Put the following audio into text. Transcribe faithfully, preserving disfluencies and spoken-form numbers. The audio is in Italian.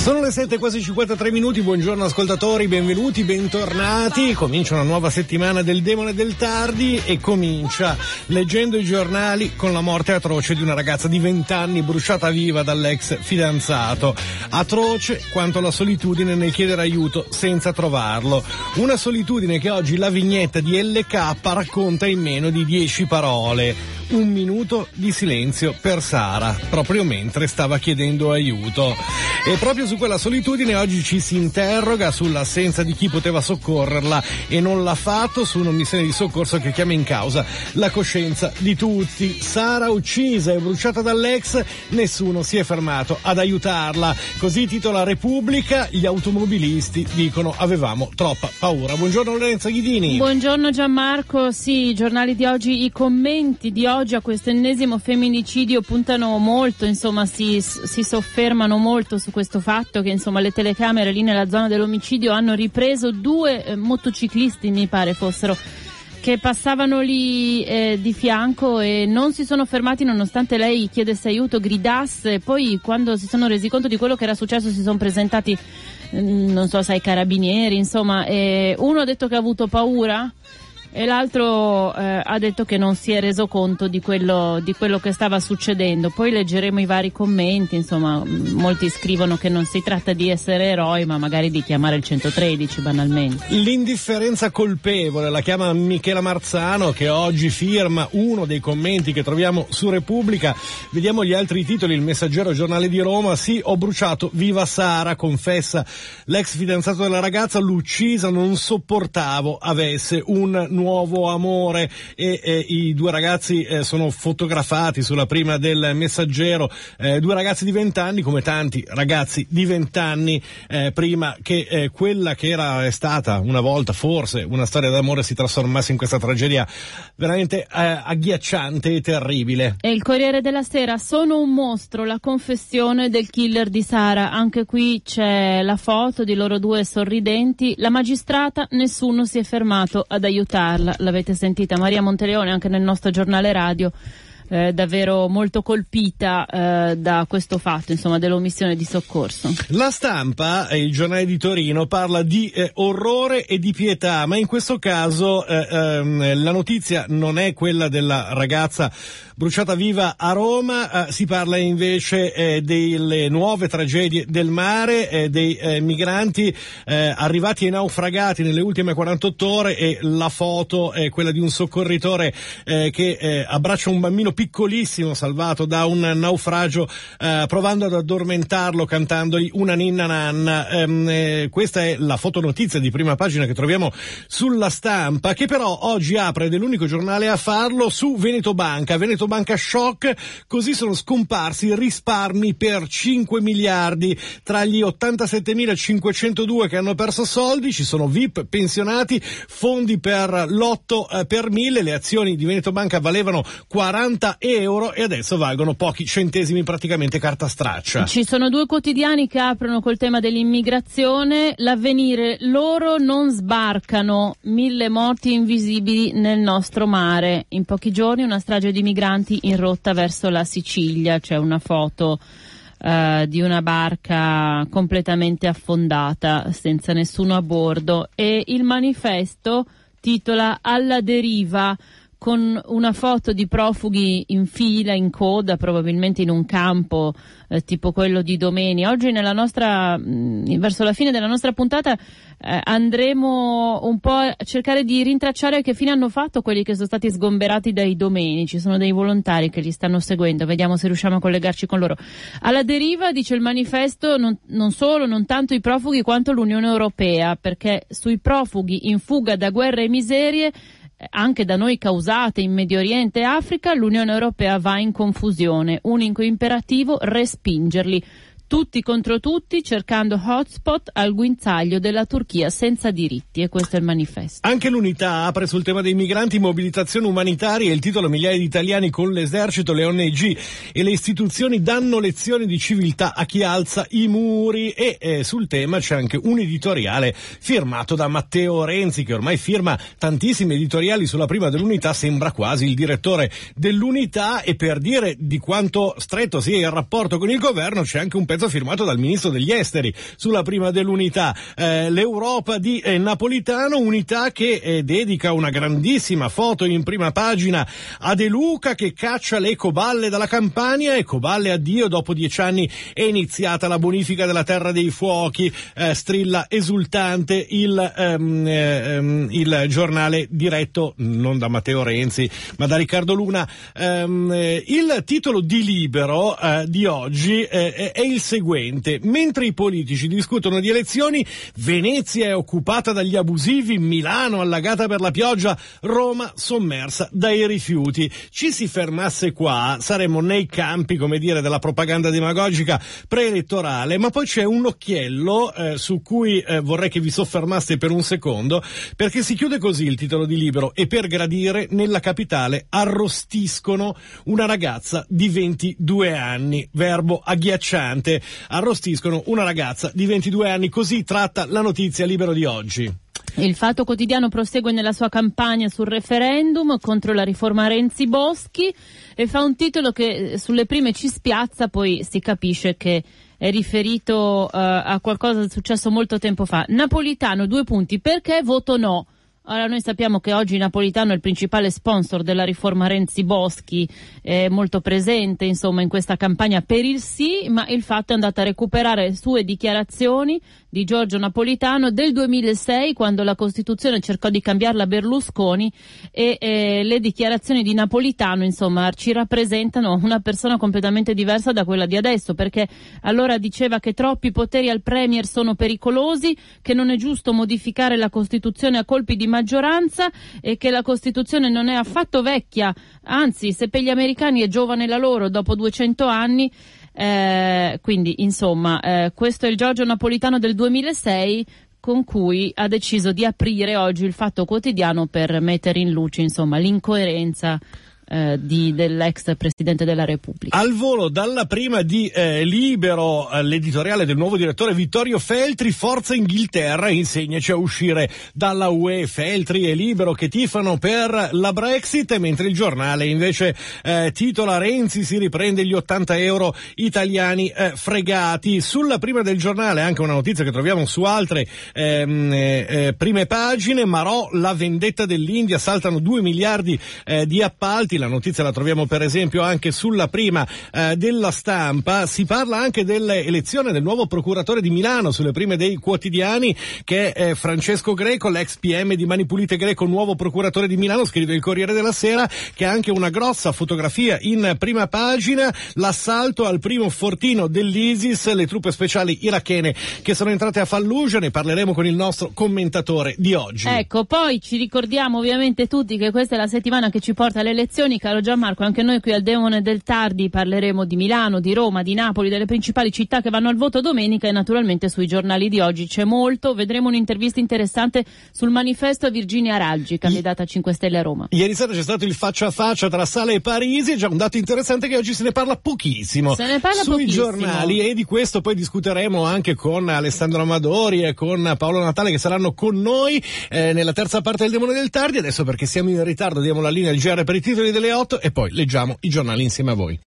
Sono le sette, quasi cinquantatré minuti, buongiorno ascoltatori, benvenuti, bentornati. Comincia una nuova settimana del Demone del Tardi e comincia leggendo i giornali con la morte atroce di una ragazza di venti anni bruciata viva dall'ex fidanzato. Atroce quanto la solitudine nel chiedere aiuto senza trovarlo. Una solitudine che oggi la vignetta di L K racconta in meno di dieci parole. Un minuto di silenzio per Sara, proprio mentre stava chiedendo aiuto. E proprio su quella solitudine oggi ci si interroga sull'assenza di chi poteva soccorrerla e non l'ha fatto, su un'omissione di soccorso che chiama in causa la coscienza di tutti. Sara uccisa e bruciata dall'ex, nessuno si è fermato ad aiutarla. Così titola Repubblica, gli automobilisti dicono avevamo troppa paura. Buongiorno Lorenza Ghidini. Buongiorno Gianmarco, sì, i giornali di oggi, i commenti di oggi a questo ennesimo femminicidio puntano molto, insomma si, si soffermano molto su questo fatto che insomma le telecamere lì nella zona dell'omicidio hanno ripreso due eh, motociclisti, mi pare fossero, che passavano lì eh, di fianco e non si sono fermati nonostante lei chiedesse aiuto, gridasse. Poi quando si sono resi conto di quello che era successo si sono presentati, non so se ai carabinieri, insomma, e uno ha detto che ha avuto paura e l'altro eh, ha detto che non si è reso conto di quello, di quello che stava succedendo. Poi leggeremo i vari commenti, insomma, molti scrivono che non si tratta di essere eroi, ma magari di chiamare il centotredici banalmente. L'indifferenza colpevole, la chiama Michela Marzano, che oggi firma uno dei commenti che troviamo su Repubblica. Vediamo gli altri titoli. Il Messaggero, Giornale di Roma: sì, ho bruciato viva Sara, confessa l'ex fidanzato della ragazza, l'uccisa non sopportavo avesse un nuovo amore. E, e i due ragazzi eh, sono fotografati sulla prima del Messaggero, eh, due ragazzi di venti anni, come tanti ragazzi di venti anni, eh, prima che eh, quella che era è stata una volta forse una storia d'amore si trasformasse in questa tragedia veramente eh, agghiacciante e terribile. E il Corriere della Sera: sono un mostro, la confessione del killer di Sara. Anche qui c'è la foto di loro due sorridenti. La magistrata, nessuno si è fermato ad aiutarla. L'avete sentita Maria Monteleone anche nel nostro giornale radio, eh, davvero molto colpita eh, da questo fatto, insomma, dell'omissione di soccorso. La Stampa, il giornale di Torino, parla di eh, orrore e di pietà, ma in questo caso eh, ehm, la notizia non è quella della ragazza bruciata viva a Roma, eh, si parla invece eh, delle nuove tragedie del mare, eh, dei eh, migranti eh, arrivati e naufragati nelle ultime quarantotto ore, e la foto è quella di un soccorritore eh, che eh, abbraccia un bambino piccolissimo salvato da un naufragio, eh, provando ad addormentarlo cantandogli una ninna nanna. Ehm, eh, questa è la fotonotizia di prima pagina che troviamo sulla Stampa, che però oggi apre, ed è l'unico giornale a farlo, su Veneto Banca. Veneto Banca shock, così sono scomparsi risparmi per cinque miliardi. Tra gli ottantasettemilacinquecentodue che hanno perso soldi ci sono V I P, pensionati, fondi per l'otto eh, per mille. Le azioni di Veneto Banca valevano quaranta euro e adesso valgono pochi centesimi, praticamente carta straccia. Ci sono due quotidiani che aprono col tema dell'immigrazione. L'Avvenire: loro non sbarcano, mille morti invisibili nel nostro mare. In pochi giorni una strage di migranti in rotta verso la Sicilia. C'è una foto uh, di una barca completamente affondata senza nessuno a bordo, e il Manifesto titola alla deriva, con una foto di profughi in fila, in coda, probabilmente in un campo eh, tipo quello di Domeni. Oggi nella nostra, mh, verso la fine della nostra puntata eh, andremo un po' a cercare di rintracciare che fine hanno fatto quelli che sono stati sgomberati dai Domeni. Ci sono dei volontari che li stanno seguendo, vediamo se riusciamo a collegarci con loro. Alla deriva, dice il Manifesto, non, non solo, non tanto i profughi quanto l'Unione Europea, perché sui profughi in fuga da guerre e miserie, anche da noi causate in Medio Oriente e Africa, l'Unione Europea va in confusione. Unico imperativo: respingerli. tutti contro tutti, cercando hotspot al guinzaglio della Turchia senza diritti, e questo è il manifesto. Anche l'Unità apre sul tema dei migranti, mobilitazione umanitaria, il titolo: migliaia di italiani con l'esercito, le O N G e le istituzioni danno lezioni di civiltà a chi alza i muri, e eh, sul tema c'è anche un editoriale firmato da Matteo Renzi, che ormai firma tantissimi editoriali sulla prima dell'Unità, sembra quasi il direttore dell'Unità, e per dire di quanto stretto sia il rapporto con il governo c'è anche un pezzo pezzo firmato dal ministro degli esteri sulla prima dell'unità. Eh, l'Europa di eh, Napolitano, unità che eh, dedica una grandissima foto in prima pagina a De Luca che caccia le ecoballe dalla Campania. Ecoballe addio, dopo dieci anni è iniziata la bonifica della Terra dei Fuochi, eh, strilla esultante il, ehm, ehm, il giornale diretto non da Matteo Renzi ma da Riccardo Luna. Ehm, il titolo di Libero eh, di oggi eh, è il seguente: mentre i politici discutono di elezioni, Venezia è occupata dagli abusivi, Milano allagata per la pioggia, Roma sommersa dai rifiuti. Ci si fermasse qua, saremmo nei campi, come dire, della propaganda demagogica preelettorale, ma poi c'è un occhiello eh, su cui eh, vorrei che vi soffermaste per un secondo, perché si chiude così il titolo di Libero: e per gradire nella capitale arrostiscono una ragazza di ventidue anni. Verbo agghiacciante, arrostiscono una ragazza di ventidue anni, così tratta la notizia Libero di oggi. Il Fatto Quotidiano prosegue nella sua campagna sul referendum contro la riforma Renzi-Boschi e fa un titolo che sulle prime ci spiazza, poi si capisce che è riferito uh, a qualcosa che è successo molto tempo fa. Napolitano, due punti, perché voto no? Allora, noi sappiamo che oggi Napolitano è il principale sponsor della riforma Renzi-Boschi, è molto presente insomma in questa campagna per il sì, ma il Fatto è andato a recuperare sue dichiarazioni di Giorgio Napolitano del duemilasei, quando la Costituzione cercò di cambiarla Berlusconi, e eh, le dichiarazioni di Napolitano insomma ci rappresentano una persona completamente diversa da quella di adesso, perché allora diceva che troppi poteri al Premier sono pericolosi, che non è giusto modificare la Costituzione a colpi di maggioranza e che la Costituzione non è affatto vecchia, anzi se per gli americani è giovane la loro dopo duecento anni. Eh, quindi insomma eh, questo è il Giorgio Napolitano del duemilasei con cui ha deciso di aprire oggi il Fatto Quotidiano per mettere in luce insomma l'incoerenza Eh, di, dell'ex Presidente della Repubblica. Al volo dalla prima di eh, Libero, eh, l'editoriale del nuovo direttore Vittorio Feltri: Forza Inghilterra, insegnaci a uscire dalla U E. Feltri e Libero che tifano per la Brexit, mentre il giornale invece eh, titola: Renzi si riprende gli ottanta euro italiani eh, fregati. Sulla prima del giornale anche una notizia che troviamo su altre ehm, eh, prime pagine: Marò, la vendetta dell'India, saltano due miliardi eh, di appalti. La notizia la troviamo per esempio anche sulla prima eh, della Stampa. Si parla anche dell'elezione del nuovo procuratore di Milano sulle prime dei quotidiani, che è Francesco Greco, l'ex P M di Mani Pulite Greco, nuovo procuratore di Milano. Scrive il Corriere della Sera che ha anche una grossa fotografia in prima pagina: l'assalto al primo fortino dell'ISIS, le truppe speciali irachene che sono entrate a Fallujah. Ne parleremo con il nostro commentatore di oggi. Ecco, poi ci ricordiamo ovviamente tutti che questa è la settimana che ci porta alle elezioni. Caro Gianmarco, anche noi qui al Demone del Tardi parleremo di Milano, di Roma, di Napoli, delle principali città che vanno al voto domenica, e naturalmente sui giornali di oggi c'è molto. Vedremo un'intervista interessante sul manifesto a Virginia Raggi, candidata a cinque Stelle a Roma. Ieri sera c'è stato il faccia a faccia tra Sala e Parisi, è già un dato interessante che oggi se ne parla pochissimo se ne parla sui pochissimo. giornali, e di questo poi discuteremo anche con Alessandro Amadori e con Paolo Natale, che saranno con noi eh, nella terza parte del Demone del Tardi. Adesso, perché siamo in ritardo, diamo la linea al G R per i titoli delle otto e poi leggiamo i giornali insieme a voi.